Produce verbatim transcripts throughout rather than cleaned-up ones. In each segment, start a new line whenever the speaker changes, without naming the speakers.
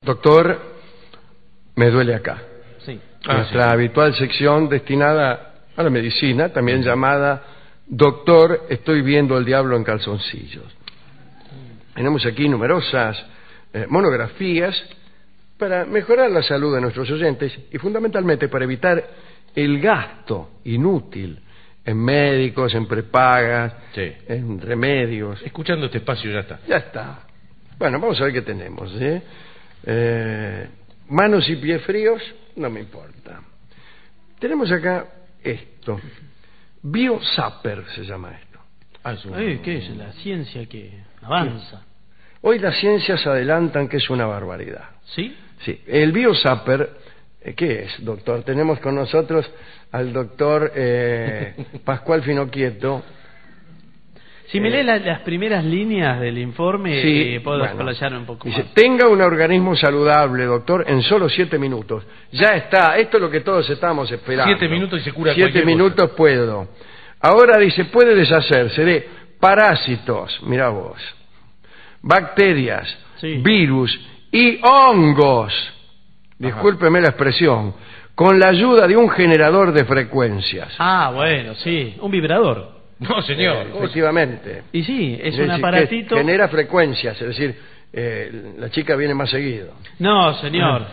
Doctor, me duele acá.
Sí.
Ah, Nuestra
sí.
habitual sección destinada a la medicina, también llamada Doctor, estoy viendo el diablo en calzoncillos. Tenemos aquí numerosas eh, monografías para mejorar la salud de nuestros oyentes y fundamentalmente para evitar el gasto inútil en médicos, en prepagas,
Sí.
en remedios.
Escuchando este espacio ya está.
Ya está. Bueno, vamos a ver qué tenemos. ¿eh? Eh, manos y pies fríos, no me importa. Tenemos acá esto. BioZapper se llama esto.
Ah, es un...
Eh, ¿Qué es? La ciencia que avanza.
Hoy las ciencias adelantan que es una barbaridad.
¿Sí?
Sí, el BioZapper, eh, ¿qué es, doctor? Tenemos con nosotros al doctor eh, Pascual Finoquieto.
Si me
Eh,
lee la- las primeras líneas del informe,
Sí,
eh, puedo
bueno.
explayarme un poco
Dice,
más.
tenga un organismo saludable, doctor, en solo siete minutos. Ya está, esto es lo que todos estamos esperando.
Siete minutos y se cura
Siete
cualquier
minutos
cosa.
puedo. Ahora dice, puede deshacerse de parásitos, mira vos, bacterias,
Sí.
virus y hongos. Discúlpeme la expresión. Con la ayuda de un generador de frecuencias.
Ah, bueno, sí. Un vibrador.
No, señor.
Eh, efectivamente.
Y sí, es
Es
un
decir,
aparatito.
que genera frecuencias, es decir, eh, la chica viene más seguido.
No, señor.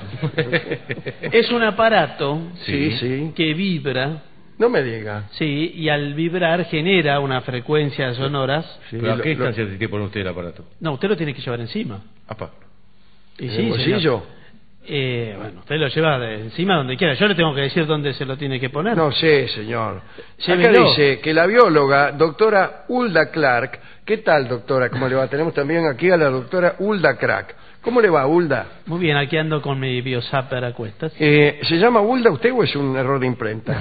Es un aparato
Sí, sí.
que vibra,
No me diga.
sí, y al vibrar genera una frecuencia sonoras.
Sí,
¿Pero a
lo-
qué
lo-
distancia tiene que poner usted el aparato?
No, usted lo tiene que llevar encima.
Apa.
Y
¿En
sí,
el bolsillo?
señor. Eh, bueno, usted lo lleva de encima donde quiera. Yo le tengo que decir dónde se lo tiene que poner.
No sé, señor. Acá
Llévelo.
dice que la bióloga, doctora Hulda Clark, ¿qué tal, doctora? ¿Cómo le va? Tenemos también aquí a la doctora Hulda Clark. ¿Cómo le va, Hulda?
Muy bien, aquí ando con mi BioZapper a cuestas.
Eh, ¿Se llama Hulda usted o es un error de imprenta?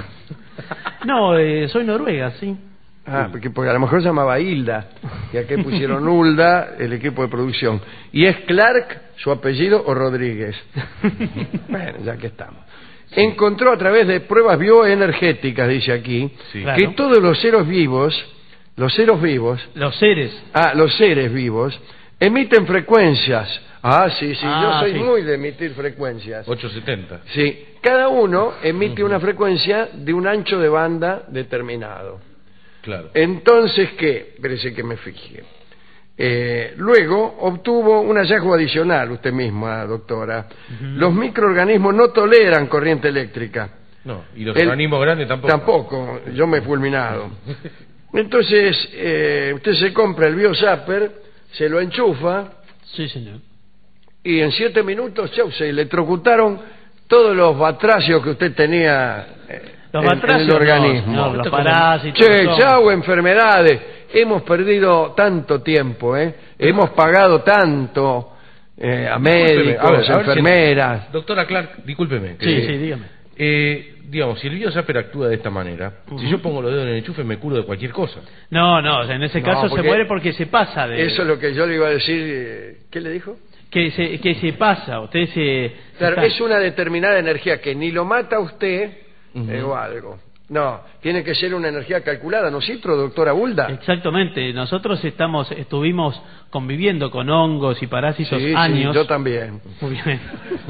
No, eh, soy noruega, sí.
Ah, porque, porque a lo mejor se llamaba Hilda, y aquí pusieron Hulda, el equipo de producción. ¿Y es Clark su apellido o Rodríguez? Bueno, ya que estamos. Encontró a través de pruebas bioenergéticas, dice aquí,
Sí.
Claro.
que todos los seres vivos, los seres vivos,
Los seres.
ah, los seres vivos, emiten frecuencias. Ah, sí, sí,
Ah,
yo soy
sí.
muy de emitir frecuencias.
ochocientos setenta.
Sí, cada uno emite una frecuencia de un ancho de banda determinado.
Claro.
Entonces, ¿qué? Parece que me fijé. Eh, luego obtuvo un hallazgo adicional, usted misma, doctora. Los microorganismos no toleran corriente eléctrica.
No, y los
El-
organismos grandes tampoco.
Tampoco, yo me he fulminado. Entonces, eh, usted se compra el BioZapper, se lo enchufa
Sí, señor.
y en siete minutos, chau, se electrocutaron todos los batracios que usted tenía eh,
Los
en, en
batracios,
el organismo.
no, no, los
Esto como-
parásitos.
Che,
los
chau,
hongos.
enfermedades. Hemos perdido tanto tiempo, ¿eh? Hemos pagado tanto eh, a
Discúlpeme,
médicos,
a ver, a ver si-
enfermeras.
Doctora Clark, discúlpeme.
Sí,
que-
sí, dígame.
Eh, digamos, si el BioZapper actúa de esta manera, si yo pongo los dedos en el enchufe me curo de cualquier cosa.
No, no, o sea, en ese
No,
caso se
porque-
muere porque se pasa de...
Eso es lo que yo le iba a decir. eh, ¿Qué le dijo?
Que se, que se pasa, usted se...
Claro,
está-
es una determinada energía que ni lo mata a usted
Ujú.
eh, o algo. No, tiene que ser una energía calculada, ¿no es cierto, doctora Hulda?
Exactamente, nosotros estamos, estuvimos conviviendo con hongos y parásitos
Sí, sí,
años.
yo también.
Muy bien.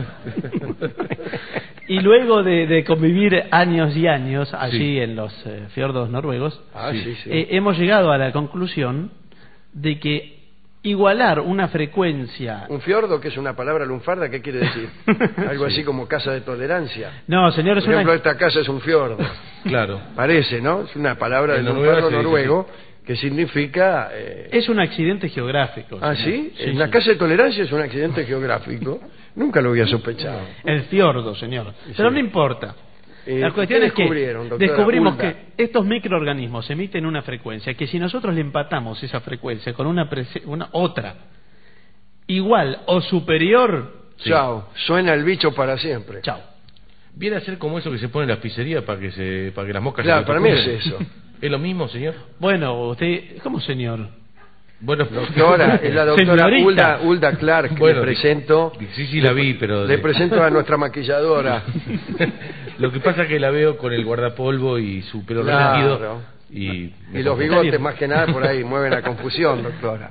Y luego de, de convivir años y años allí
Sí.
en los eh, fiordos noruegos,
Ah,
Sí.
sí, sí.
eh, hemos llegado a la conclusión de que igualar una frecuencia...
Un fiordo, que es una palabra lunfarda, ¿qué quiere decir? Algo así como casa de tolerancia.
No, señor,
Por
es
ejemplo,
una...
esta casa es un fiordo.
Claro.
Parece, ¿no? Es una palabra
En
del
noruego
lunfardo
se dice
noruego que significa... eh,
Es un accidente geográfico.
¿Ah,
señor.
sí?
Sí,
En la
sí.
casa de tolerancia es un accidente geográfico. Nunca lo había sospechado.
El fiordo, señor. Pero
Sí.
no importa.
Eh,
La cuestión
¿qué
es que
descubrieron, doctora
descubrimos
Hulda?
que estos microorganismos emiten una frecuencia que si nosotros le empatamos esa frecuencia con una, prese- una otra igual o superior,
Sí.
Chao, suena el bicho para siempre.
chao.
Viene a ser como eso que se pone en las pizzerías para que se para que las moscas
Claro,
se
para mí es
electrocuten.
eso.
¿Es lo mismo, señor?
Bueno, usted, ¿cómo señor?
Bueno,
Doctora, es la doctora
Señorita.
Hulda, Hulda Clark, que
Bueno,
le presento.
sí, sí la vi, pero
Le
de-
presento a nuestra maquilladora.
Lo que pasa es que la veo con el guardapolvo y su pelo
Claro.
relativo Y,
y los bigotes más que nada por ahí mueven la confusión, doctora.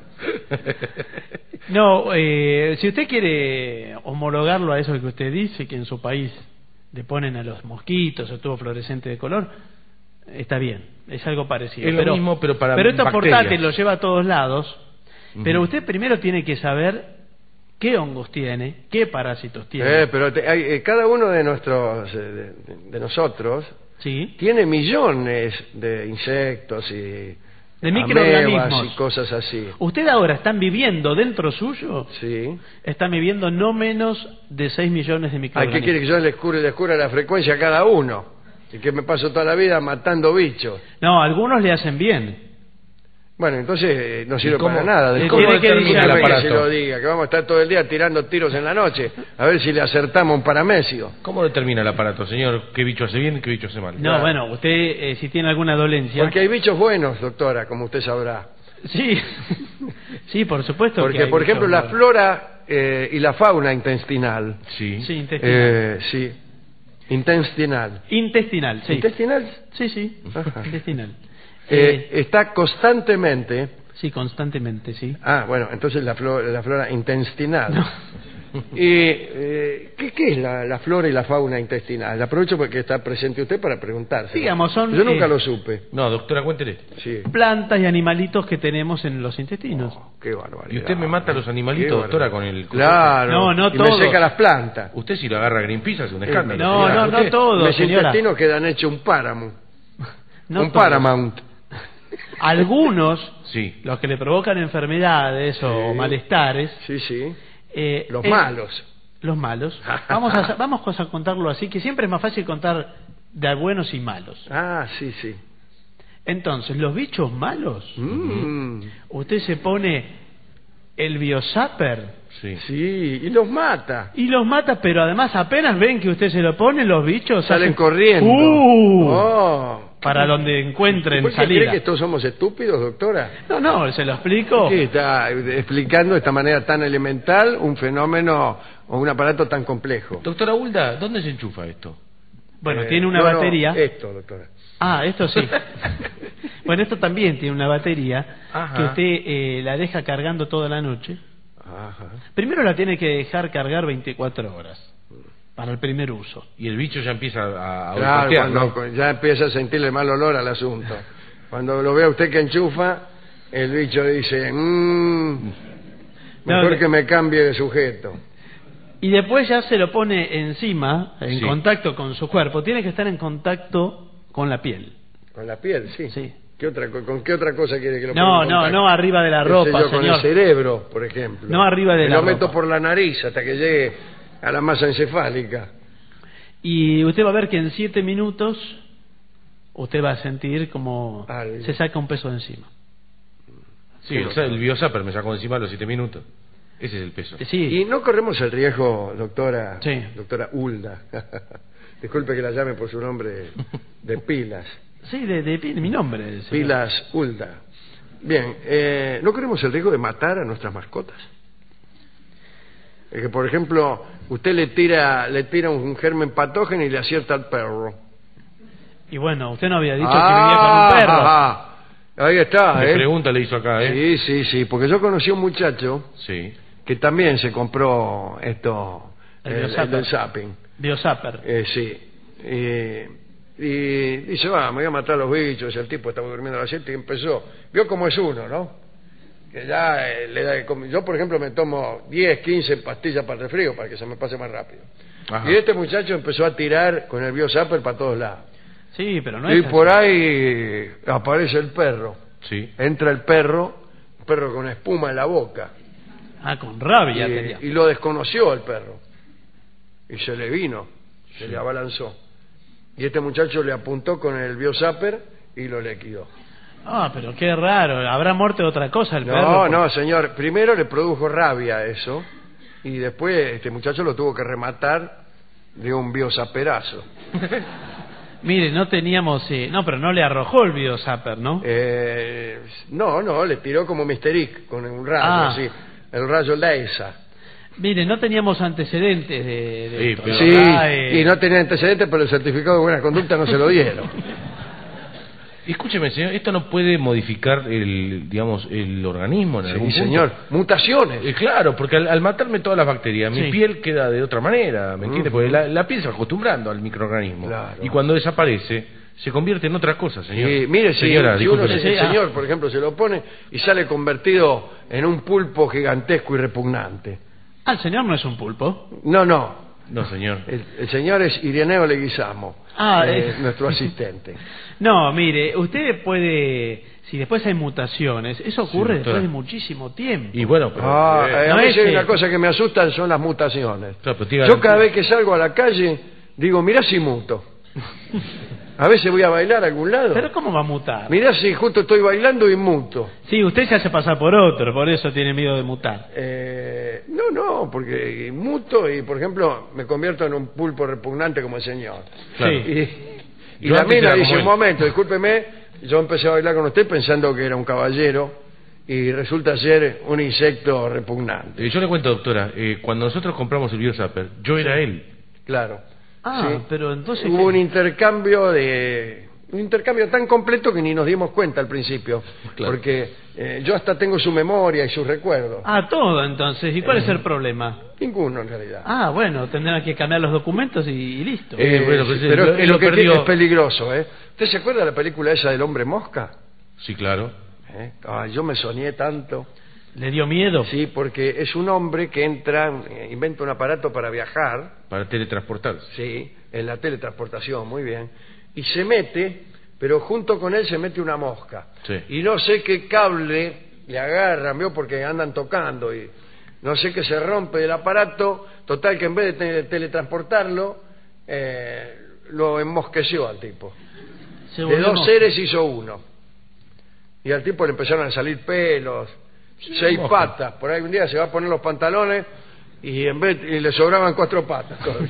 No, eh, si usted quiere homologarlo a eso que usted dice, que en su país le ponen a los mosquitos o tubo fluorescente de color, está bien, es algo parecido.
Es lo
pero,
mismo, pero para
Pero esto es
bacterias.
portátil, lo lleva a todos lados,
Uh-huh.
pero usted primero tiene que saber qué hongos tiene, qué parásitos tiene.
Eh, pero te- hay, eh, cada uno de nuestros, eh, de, de nosotros,
¿Sí?
tiene millones de insectos y
De
amebas
microorganismos.
y cosas así.
Usted ahora están viviendo dentro suyo,
Sí.
están viviendo no menos de seis millones de
Ay,
microorganismos.
¿qué quiere que yo le descubra, descubra la frecuencia a cada uno? Y que me paso toda la vida matando bichos.
No, algunos le hacen bien.
Bueno, entonces eh, no sirve
cómo-
para nada.
eh,
¿Cómo
tiene que
determina
diseñar
que
el
se
aparato?
lo diga? Que vamos a estar todo el día tirando tiros en la noche a ver si le acertamos un paramesio.
¿Cómo determina el aparato, señor? ¿Qué bicho hace bien y qué bicho hace mal?
No,
Claro.
bueno, usted eh, si tiene alguna dolencia...
Porque hay bichos buenos, doctora, como usted sabrá.
Sí, sí, por supuesto. que
Porque,
hay
por ejemplo,
bichos
la
malos.
flora eh, y la fauna intestinal.
Sí.
Sí, intestinal.
Eh, sí, intestinal.
Intestinal, sí.
¿Intestinal?
Sí, sí,
Ajá.
intestinal.
Eh,
Eh,
está constantemente...
sí, constantemente, sí.
Ah, bueno, entonces la flora, la flora intestinal. Y, eh, ¿qué, qué es la, la flora y la fauna intestinal? Aprovecho porque está presente usted para preguntarse.
Digamos, son,
Yo nunca
eh,
lo supe.
No, doctora, cuéntele.
Sí.
Plantas y animalitos que tenemos en los intestinos.
Oh, qué barbaridad.
Y usted me mata a los animalitos,
Qué
doctora,
barbaridad.
con el...
Claro.
No, no
y
todos.
me seca las plantas.
Usted si lo agarra a Greenpeace hace un escándalo.
No,
señora.
no, no
Usted-
todo,
Mis
señora.
intestinos quedan hechos un páramo.
No
un
todos.
paramount.
Algunos,
Sí.
los que le provocan enfermedades o
Sí.
malestares,
Sí, sí.
eh,
Los
eh,
malos.
Los malos. Vamos a, vamos a contarlo así, que siempre es más fácil contar de buenos y malos.
Ah, sí, sí.
Entonces, los bichos malos,
Mm,
usted se pone el biozapper
Sí.
sí, y los mata.
y los mata, pero además apenas ven que usted se lo pone, los bichos
Salen
hacen-
corriendo.
¡Uh!
Oh.
Para donde encuentren
¿Por qué cree
salida.
que todos somos estúpidos, doctora?
No, no, se lo explico.
¿Qué está explicando de esta manera tan elemental un fenómeno o un aparato tan complejo?
Doctora Hulda, ¿dónde se enchufa esto?
Bueno,
Eh,
tiene una
no, no,
batería.
esto, doctora.
Ah, esto sí. Bueno, esto también tiene una batería
Ajá.
que usted eh, la deja cargando toda la noche.
Ajá.
Primero la tiene que dejar cargar veinticuatro horas para el primer uso.
Y el bicho ya empieza a, a
Claro,
olfatear, ¿no?
cuando ya empieza a sentirle mal olor al asunto. Cuando lo vea usted que enchufa, el bicho dice, mmm, mejor
No,
que me cambie de sujeto.
Y después ya se lo pone encima, en
Sí.
contacto con su cuerpo. Tiene que estar en contacto con la piel.
Con la piel, sí.
Sí.
¿Qué otra, co- ¿Con qué otra cosa quiere que lo
No,
ponga en
no,
contacto?
no arriba de la
Qué sé
ropa,
yo, con
señor.
el cerebro, por ejemplo.
No arriba de
Y
la
lo meto
ropa.
por la nariz hasta que llegue a la masa encefálica.
Y usted va a ver que en siete minutos usted va a sentir como
Algo.
se saca un peso de encima.
Sí, el, el biozapper me sacó encima a los siete minutos. Ese es el peso.
Sí.
Y no corremos el riesgo, doctora,
Sí.
doctora Hulda. Disculpe que la llame por su nombre de pilas.
Sí, de, de, de mi nombre. señor.
Pilas Hulda. Bien, eh, ¿no corremos el riesgo de matar a nuestras mascotas? Es que, por ejemplo, usted le tira le tira un germen patógeno y le acierta al perro.
Y bueno, usted no había dicho
Ah,
que vivía con un perro.
ah, ahí está,
Me
¿eh?
pregunta le hizo acá, ¿eh?
Sí, sí, sí, porque yo conocí a un muchacho
Sí.
que también se compró esto,
El
el,
Biozapper.
el del zapping.
Biozapper.
Eh, sí. Eh, y dice, va, me voy a matar a los bichos. El tipo estaba durmiendo a las siete y empezó. Vio cómo es uno, ¿no? Que ya eh, le da de comer. Yo, por ejemplo, me tomo diez, quince pastillas para el resfrío para que se me pase más rápido.
Ajá.
Y este muchacho empezó a tirar con el biozapper para todos lados.
Sí, pero no
Y
es
por
así.
ahí aparece el perro.
Sí.
Entra el perro, un perro con espuma en la boca.
Ah, con rabia tenía.
Y, y lo desconoció el perro. Y se le vino, se le abalanzó. Y este muchacho le apuntó con el biozapper y lo liquidó.
Ah, pero qué raro. ¿Habrá muerto de otra cosa el perro?
No,
Por-
no, señor. Primero le produjo rabia eso. Y después este muchacho lo tuvo que rematar de un biozaperazo.
Mire, no teníamos... eh, No, pero no le arrojó el biozapper, ¿no?
Eh, no, no, le tiró como mister Ick con un rayo
Ah.
así. El rayo Leisa.
Mire, no teníamos antecedentes de, de
Sí,
esto.
pero-
Sí,
Ah, eh,
y no tenía antecedentes, pero el certificado de buena conducta no se lo dieron.
Escúcheme, señor, esto no puede modificar el, digamos, el organismo en
Sí,
algún punto.
señor. Mutaciones.
Eh, claro, porque al, al matarme todas las bacterias, mi
Sí.
piel queda de otra manera, ¿me entiende? Porque la, la piel se va acostumbrando al microorganismo.
Claro.
Y cuando desaparece, se convierte en otra cosa, señor.
Sí, mire, si,
Señora,
si uno
discúlpeme.
se- el
Sí, ah.
señor, por ejemplo, se lo pone y sale convertido en un pulpo gigantesco y repugnante.
Ah, el señor no es un pulpo.
No, no.
No, señor.
El, el señor es Ireneo Leguizamo,
Ah,
eh,
eh.
nuestro asistente.
No, mire, usted puede, si después hay mutaciones, eso ocurre
Sí, doctora.
después de muchísimo tiempo.
Y bueno, pero...
Ah,
eh,
eh, a
no
mí
es
sí hay
que-
una cosa que me asustan son las mutaciones.
claro, pero tiene
Yo cada
garantía.
vez que salgo a la calle digo, mirá si muto. A veces voy a bailar a algún lado.
Pero ¿cómo va a mutar?
Mirá si justo estoy bailando y muto.
Sí, usted se hace pasar por otro, por eso tiene miedo de mutar.
Eh, no, no, porque muto y, por ejemplo, me convierto en un pulpo repugnante como el señor.
Claro.
Sí.
Y, y
Yo
la
antes
mina
era
dice,
como
un
él.
momento, discúlpeme, yo empecé a bailar con usted pensando que era un caballero y resulta ser un insecto repugnante.
Eh, yo le cuento, doctora, eh, cuando nosotros compramos el BioZapper, yo era él.
Claro.
Ah,
Sí.
pero entonces...
Hubo
¿qué?
un intercambio de... Un intercambio tan completo que ni nos dimos cuenta al principio.
Claro.
Porque eh, yo hasta tengo su memoria y sus recuerdos.
Ah, todo entonces. ¿Y cuál es el problema?
Ninguno en realidad.
Ah, bueno, tendrán que cambiar los documentos y, y listo.
Eh, bueno, pues,
pero
él-
es
él
lo
lo
que
perdió.
es peligroso, ¿eh? ¿Usted se acuerda de la película esa del hombre mosca?
Sí, claro.
¿Eh? Ah, yo me soñé tanto.
¿Le dio miedo?
Sí, porque es un hombre que entra, eh, inventa un aparato para viajar,
Para teletransportarse.
sí, en la teletransportación, muy bien, y se mete, pero junto con él se mete una mosca.
Sí.
Y no sé qué cable le agarran, ¿vio? Porque andan tocando y no sé qué se rompe del aparato, total que en vez de te- teletransportarlo, eh, lo enmosqueció al tipo.
Se
De
volvió
dos
mosca.
seres hizo uno. Y al tipo le empezaron a salir pelos, seis
mosca.
patas. Por ahí un día se va a poner los pantalones y en vez y le sobraban cuatro patas todavía.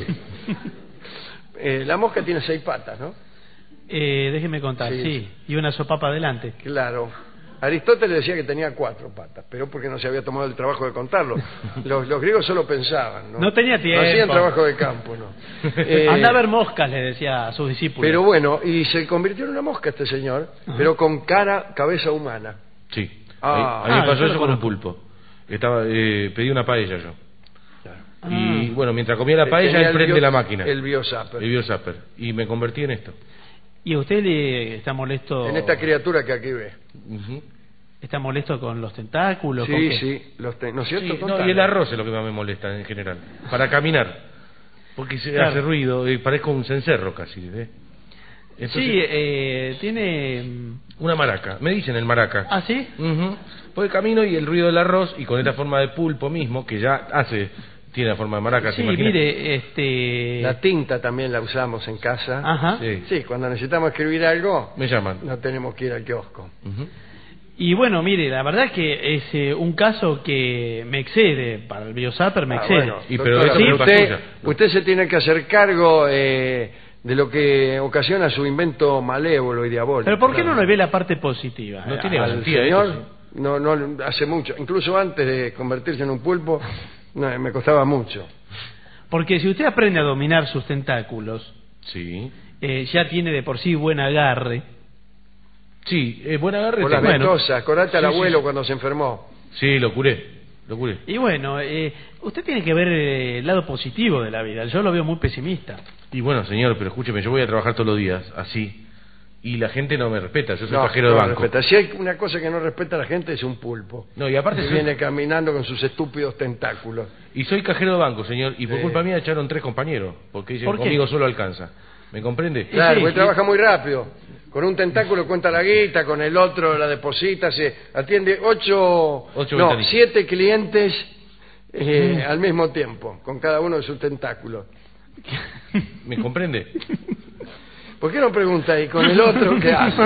Eh, la mosca tiene seis patas, ¿no?
Eh, déjeme contar,
Sí.
sí. Y una sopapa adelante.
Claro. Aristóteles decía que tenía cuatro patas, pero porque no se había tomado el trabajo de contarlo. Los, los griegos solo pensaban, ¿no?
No tenía tiempo.
No hacían trabajo de campo, ¿no? Eh,
Anda a ver moscas, le decía a sus discípulos.
Pero bueno, y se convirtió en una mosca este señor,
Ajá.
pero con cara, cabeza humana.
Sí.
Ah.
a mí me
Ah,
pasó
yo
eso
lo
con un
conozco.
pulpo. Estaba, eh, pedí una paella yo.
Ah.
Y bueno, mientras comía la paella,
Tenía
él
el
prende
bio-
la máquina.
El biozapper.
El BioZapper. Y me convertí en esto.
¿Y a usted le está molesto?
En esta criatura que aquí ve.
Ujú.
¿Está molesto con los tentáculos? ¿Con
Sí,
qué?
sí, los te- ¿no es cierto?
Sí, no,
Contame.
y el arroz es lo que más me molesta en general. Para caminar. Porque se
Claro.
hace ruido y parezco un cencerro casi. ¿ves? Entonces,
Sí, eh, tiene... mm,
una maraca. Me dicen el maraca.
¿Ah, sí?
Ujú. Porque camino y el ruido del arroz y con esta forma de pulpo mismo, que ya hace, tiene la forma de maraca, ¿se
Sí,
imagina?
mire, este...
La tinta también la usamos en casa.
Ajá.
Sí.
Sí, cuando necesitamos escribir algo,
Me llaman.
no tenemos que ir al kiosco.
Ujú.
Y bueno, mire, la verdad que es eh, un caso que me excede, para el BioZapper me
Ah,
excede.
bueno,
Y pero
doctora,
eso es culpa
usted,
suya.
usted se tiene que hacer cargo eh, de lo que ocasiona su invento malévolo y diabólico.
Pero ¿por qué no le ve la parte positiva?
No
Eh,
tiene
al-
Al
garantía
señor,
eso,
no, no, hace mucho, incluso antes de convertirse en un pulpo, no, me costaba mucho.
Porque si usted aprende a dominar sus tentáculos,
Sí.
eh, ya tiene de por sí buen agarre.
Sí, eh, buen agarre.
Por las
tengo.
bueno.
ventosas, acordate al
Sí, sí,
abuelo
sí.
cuando se enfermó.
Sí, lo curé. Lo curé.
Y bueno, eh, usted tiene que ver eh, el lado positivo de la vida. Yo lo veo muy pesimista.
Y bueno, señor, pero escúcheme, yo voy a trabajar todos los días, así. Y la gente no me respeta, yo soy
No,
cajero
no
de banco.
respeta. Si hay una cosa que no respeta a la gente es un pulpo.
No, y aparte
Que
soy-
viene caminando con sus estúpidos tentáculos.
Y soy cajero de banco, señor, y por
Sí.
culpa mía echaron tres compañeros, porque dicen
¿Por qué?
conmigo solo alcanza. ¿Me comprende?
Claro,
sí,
porque
sí.
trabaja muy rápido. Con un tentáculo cuenta la guita, con el otro la deposita, se atiende ocho,
Ocho
no,
ventanillas.
siete clientes eh, al mismo tiempo, con cada uno de sus tentáculos.
¿Me comprende?
¿Por qué no pregunta y con el otro qué hace?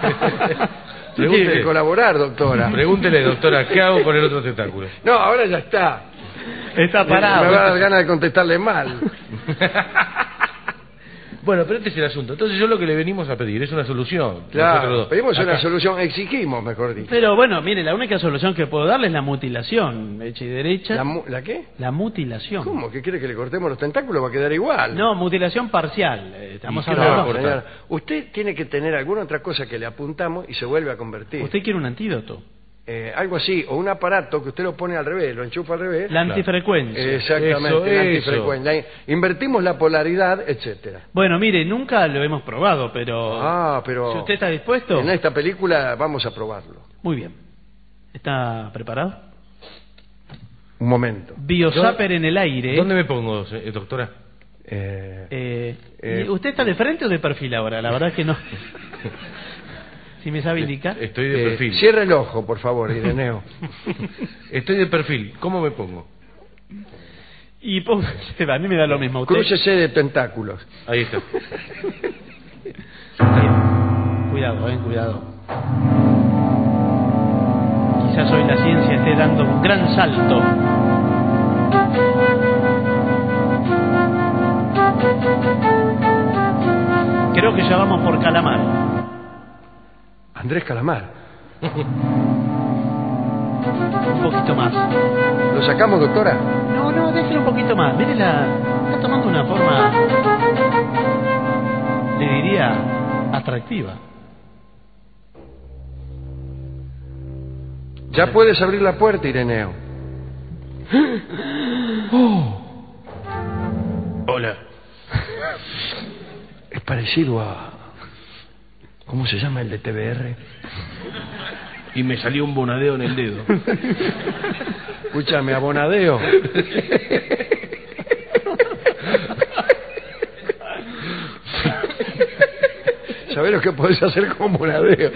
Tiene
Pregúntele.
que colaborar, doctora.
Pregúntele, doctora, ¿qué hago con el otro tentáculo?
No, ahora ya está.
Está
Me va a
parado.
dar ganas de contestarle mal.
Bueno, pero este es el asunto. Entonces yo lo que le venimos a pedir es una solución.
Claro,
Nosotros dos.
pedimos una
Acá.
solución, exigimos, mejor dicho.
Pero bueno, mire, la única solución que puedo darle es la mutilación, hecha y derecha.
¿La, mu- ¿La qué?
La mutilación.
¿Cómo? ¿Que quiere que le cortemos los tentáculos? Va a quedar igual.
No, mutilación parcial. eh, Estamos
¿Y qué le va a
hablando.
cortar?
señora, usted tiene que tener alguna otra cosa que le apuntamos y se vuelve a convertir.
Usted quiere un antídoto.
Eh, algo así, o un aparato que usted lo pone al revés, lo enchufa al revés.
La antifrecuencia.
Exactamente,
Eso,
la
eso.
antifrecuencia. La- Invertimos la polaridad, etcétera.
Bueno, mire, nunca lo hemos probado, pero
Ah, pero
si usted está dispuesto,
en esta película vamos a probarlo.
muy bien. ¿Está preparado?
Un momento.
Biozáper en el aire.
¿Dónde me pongo, eh, doctora?
Eh,
Eh,
Eh.
¿y ¿Usted está de frente o de perfil ahora? La verdad que no. Si me sabe indicar.
Estoy de
eh,
perfil.
cierre el ojo, por favor, Ireneo.
Estoy de perfil. ¿Cómo me pongo?
Y póngase, a mí me da lo mismo. Usted.
Crúcese de tentáculos.
Ahí está.
Bien. Cuidado, eh, cuidado. Quizás hoy la ciencia esté dando un gran salto. Creo que ya vamos por Calamar.
Andrés Calamar.
Un poquito más.
¿Lo sacamos, doctora?
No, no, déjelo un poquito más. Mire la... Está tomando una forma... Le diría... atractiva.
Ya puedes abrir la puerta, Ireneo.
Hola.
Es parecido a... ¿Cómo se llama el de T V R?
Y me salió un bonadeo en el dedo.
Escúchame, Abonadeo. ¿Sabés lo que podés hacer con Bonadeo?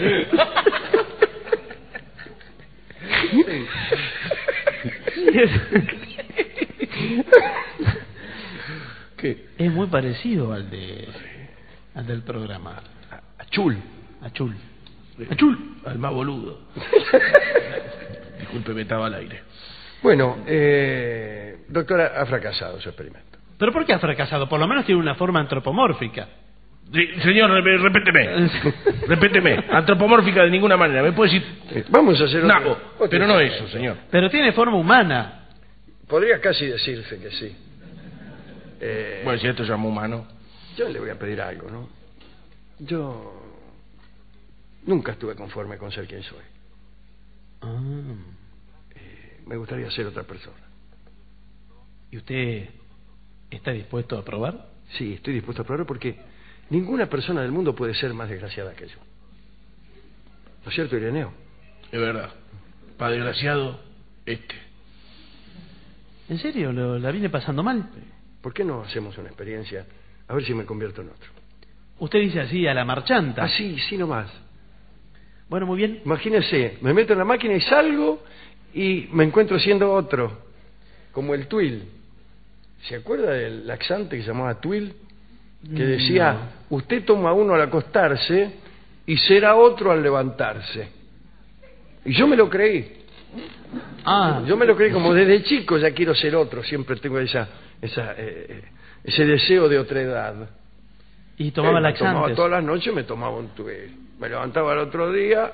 ¿Qué?
Es muy parecido al de... al del programa.
A Chul.
A Chul.
Achul, al más boludo. Disculpe, estaba al aire.
Bueno, eh, doctora, ha fracasado su experimento.
¿Pero por qué ha fracasado? Por lo menos tiene una forma antropomórfica.
Sí, señor, re- repéteme. Repéteme. Antropomórfica de ninguna manera. ¿Me puede decir?
Eh, Vamos a hacer otro-
No,
otro
pero no
ejercicio.
eso, señor.
Pero tiene forma humana.
Podría casi decirse que sí. Eh,
Bueno, si esto llama humano.
Yo le voy a pedir algo, ¿no? Yo nunca estuve conforme con ser quien soy.
Ah.
Eh, me gustaría ser otra persona.
¿Y usted está dispuesto a probar?
Sí, estoy dispuesto a probar porque ninguna persona del mundo puede ser más desgraciada que yo. ¿No es cierto, Ireneo?
Es verdad. Para desgraciado, este.
¿En serio? ¿Lo, ¿La viene pasando mal?
¿Por qué no hacemos una experiencia? A ver si me convierto en otro.
Usted dice así a la marchanta.
Ah, sí, sí nomás.
Bueno, muy bien.
Imagínese, me meto en la máquina y salgo y me encuentro siendo otro. Como el Twill. ¿Se acuerda del laxante que se llamaba Twill? Que decía, usted toma uno al acostarse y será otro al levantarse. Y yo me lo creí.
Ah,
Yo me lo creí como desde chico ya quiero ser otro. Siempre tengo esa, esa, eh, ese deseo de otra edad.
y tomaba
Eh, me tomaba
laxantes.
todas las noches, me tomaba un Twill. Me levantaba el otro día.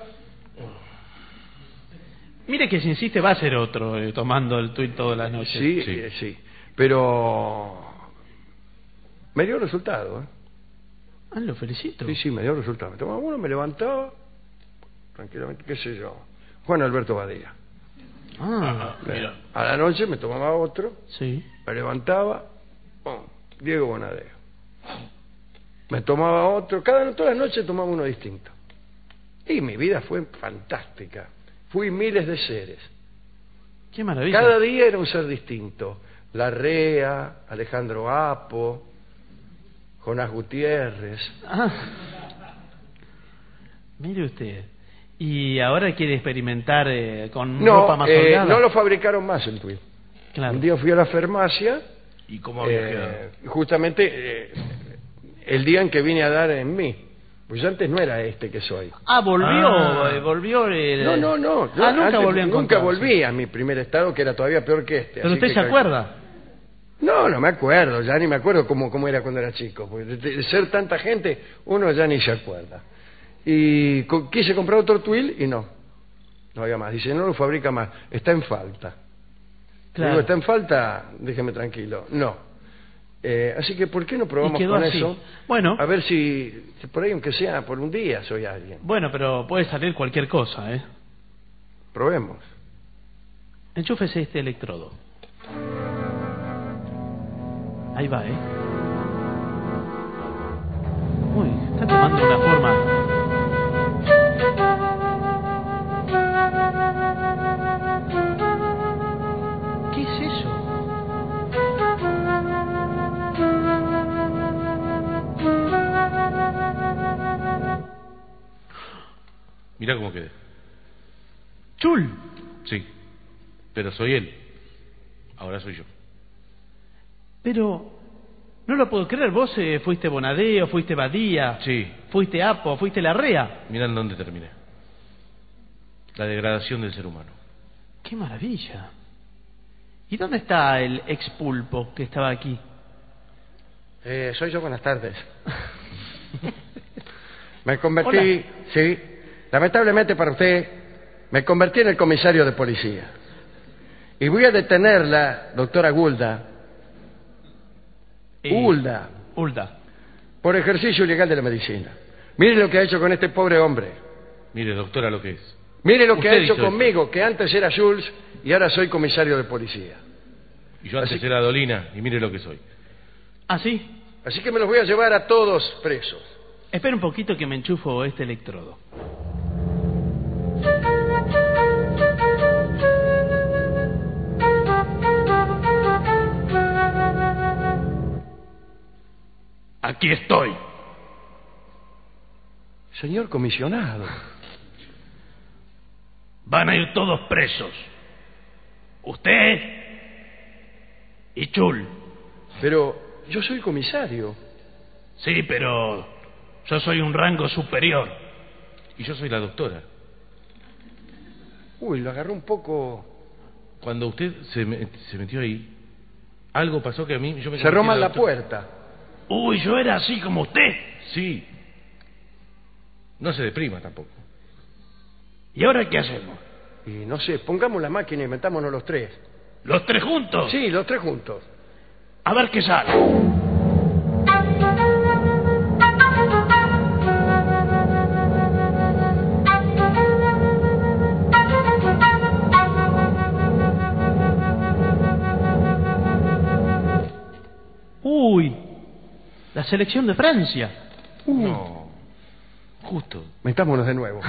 Mire que si insiste va a ser otro, eh, tomando el tuit todas las noches.
Sí,
Sí.
eh, sí. Pero me dio resultado. ¿eh?
Ah, lo felicito.
Sí, sí, me dio resultado. Me tomaba uno, me levantaba tranquilamente, qué sé yo. Juan Alberto Badía.
Ah,
Mira.
A la noche me tomaba otro,
sí.
me levantaba, ¡pum! Diego Bonadeo. Me tomaba otro, cada todas las noches tomaba uno distinto. Y mi vida fue fantástica. Fui miles de seres.
Qué maravilla.
Cada día era un ser distinto. Larrea, Alejandro Apo, Jonás Gutiérrez.
Ah. Mire usted. ¿Y ahora quiere experimentar eh, con ropa
No,
más
eh,
holgada?
no lo fabricaron más el Twill.
Claro.
Un día fui a la farmacia,
¿Y cómo había
eh,
quedado?
justamente eh, el día en que vine a dar en mí. Pues yo antes no era este que soy.
Ah, volvió,
Ah.
eh, volvió el...
No, no, no. yo
Ah, nunca
antes
volvió a
Nunca
encontrarse.
volví a mi primer estado, que era todavía peor que este.
Pero
así
usted
que
se
cal-
acuerda.
No, no me acuerdo, ya ni me acuerdo cómo, cómo era cuando era chico. Porque de, de ser tanta gente, uno ya ni se acuerda. Y co- quise comprar otro twill y no, no había más. Dice, no lo fabrica más, está en falta.
Claro.
Digo, está en falta, déjeme tranquilo. No. Eh, así que, ¿por qué no probamos
Y quedó
con
así.
eso?
Bueno.
A ver si, si por ahí, aunque sea por un día, soy alguien.
Bueno, pero puede salir cualquier cosa, ¿eh?
Probemos.
Enchúfese este electrodo. Ahí va, ¿eh? Uy, está tomando una forma... ¿Qué es eso?
Mirá cómo quedé.
¡Chul!
Sí, pero soy él. Ahora soy yo.
Pero... no lo puedo creer, vos eh, fuiste Bonadeo, fuiste Badía,
Sí.
fuiste Apo, fuiste Larrea.
Mirá en dónde terminé. La degradación del ser humano.
¡Qué maravilla! ¿Y dónde está el expulpo que estaba aquí?
Eh, soy yo, buenas tardes. Me convertí,
Hola.
sí, lamentablemente para usted, me convertí en el comisario de policía. Y voy a detenerla, doctora Gulda,
Eh,
Ulda,
Ulda.
por ejercicio ilegal de la medicina. Mire lo que ha hecho con este pobre hombre.
Mire, doctora, lo que es.
Mire lo que ha
Usted
hecho
hizo
conmigo, que antes era Jules y ahora soy comisario de policía.
Y yo antes
Así-
era Dolina, y mire lo que soy.
¿Ah, sí?
Así que me los voy a llevar a todos presos.
Espera un poquito que me enchufo este electrodo. Aquí estoy.
Señor comisionado.
Van a ir todos presos. Usted y Chul.
Pero yo soy comisario.
Sí, pero yo soy un rango superior.
Y yo soy la doctora.
Uy, lo agarró un poco...
Cuando usted se, me- se metió ahí, algo pasó que a mí... Yo me
Cerró
convertí en
mal la
doctora.
puerta.
Uy, yo era así como usted.
Sí. No se deprima tampoco.
¿Y ahora qué hacemos?
Y no sé, pongamos la máquina y metámonos los tres.
¿Los tres juntos?
Sí, los tres juntos.
A ver qué sale. Uy, la selección de Francia.
No. Justo.
Metámonos de nuevo.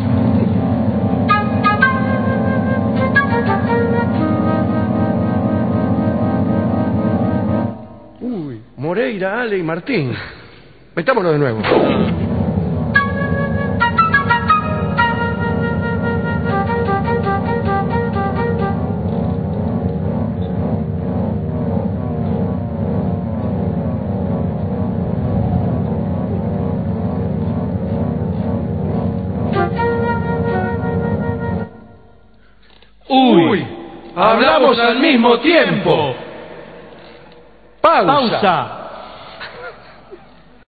Uy, Moreira, Ale y Martín. Metámonos de nuevo.
Uy,
hablamos al mismo tiempo. Pausa.
pausa.